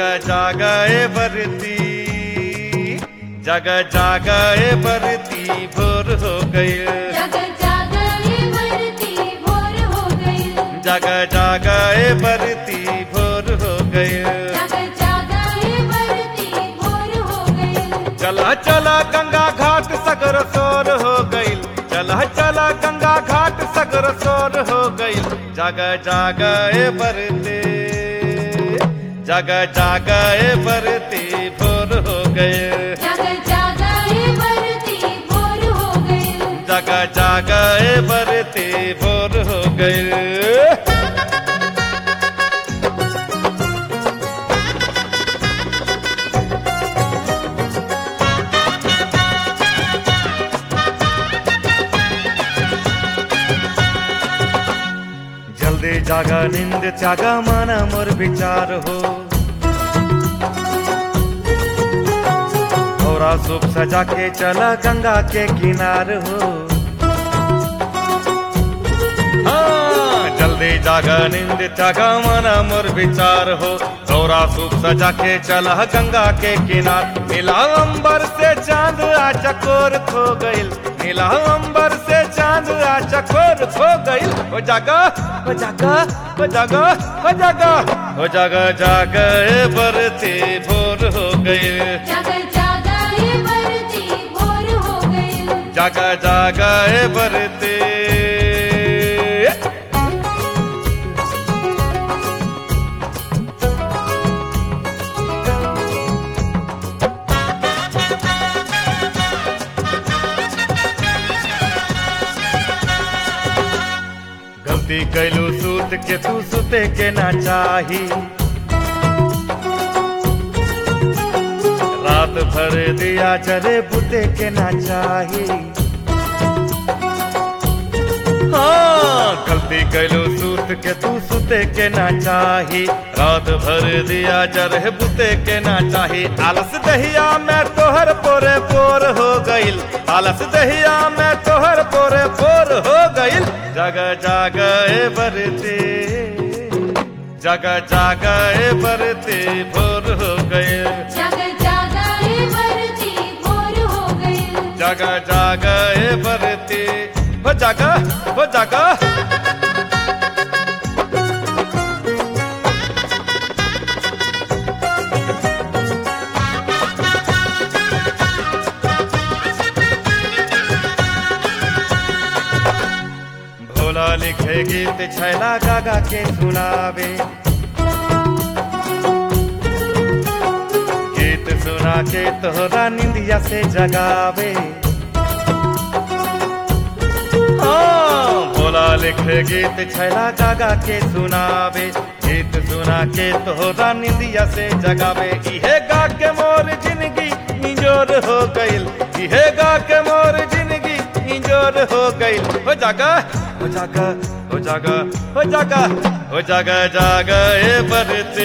जागए बरती, जग जागए बरती, भोर हो गई। जग जागए बरती, भोर हो गई। जग जागए बरती, भोर हो गई। जग जागए बरती, भोर हो गई। चला चला गंगा घाट सगर सोर हो गई। चला चला गंगा घाट सगर सोर हो गई। जग जागए बरती, जग जागए बरती, भोर हो गए। जग जागए बरती, भोर हो गई। जग जागए बरती, भोर हो गए। जल्दी जागा नींद त्यागा माना मोर विचार हो। थोड़ा सूप सजा के चला गंगा के किनार हो। हाँ, जल्दी जागा नींद त्यागा माना मोर विचार हो। थोड़ा सूप सजा के चला गंगा के किनार। नीला अंबर से चांद आ चकोर खो गइल। नीला अंबर से चांद आ चकोर खो गइल। हो जागा, हो जागा, हो जागा, हो जागा, हो जागा, जागए बरती, भोर हो गई। जग जागए बरती, भोर हो गई। जग जागए बरती। गलती कैलू सूत के तू सुते के ना चाही। रात भर दिया जले बुते के ना चाही। हाँ, गलती कैलू सूत के तू सुते के ना चाही। रात भर दिया जरे बुते के ना चाही। आलस दहिया में तोहर पोरे पोर हो गइल। आलस दहिया में तोहर पोरे पोर हो गइल। जग जागए बरती, जग जागए बरती, भोर हो गए। जग जागए बरती, भोर हो गई। जग जागए बरती, हो जागा, हो जागा। भोला लिखे गीत छैला गागा के सुनावे। गीत सुना के तोहरा निंदिया से जगावे। हाँ, भोला लिखे गीत छैला गागा के सुनावे। गीत सुना के तोहरा निंदिया से जगावे। इहे गा के मोर जिंदगी इंजोर हो गइल। इहे गा के मोर जिंदगी इंजोर हो गइल। हो जागा, हो जागा, हो जागा, हो जागा, हो जागा, जागए बरती।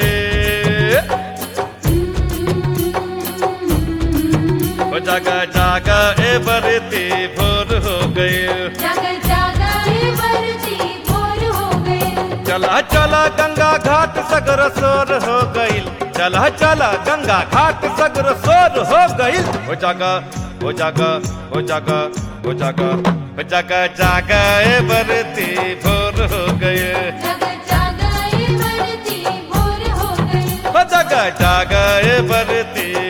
हो जागा, जागए बरती, भोर हो गई। जग जागए बरती, भोर हो गई। चला चला गंगा घाट सगर सोर हो गइल। चला चला गंगा घाट सगर सोर हो गइल। हो जागा, हो जागा, हो जागा, हो जागा, हो जागा, जागए बरती, भोर हो गए। जग जागए बरती, भोर हो गई। हो जागा, जागए बरती,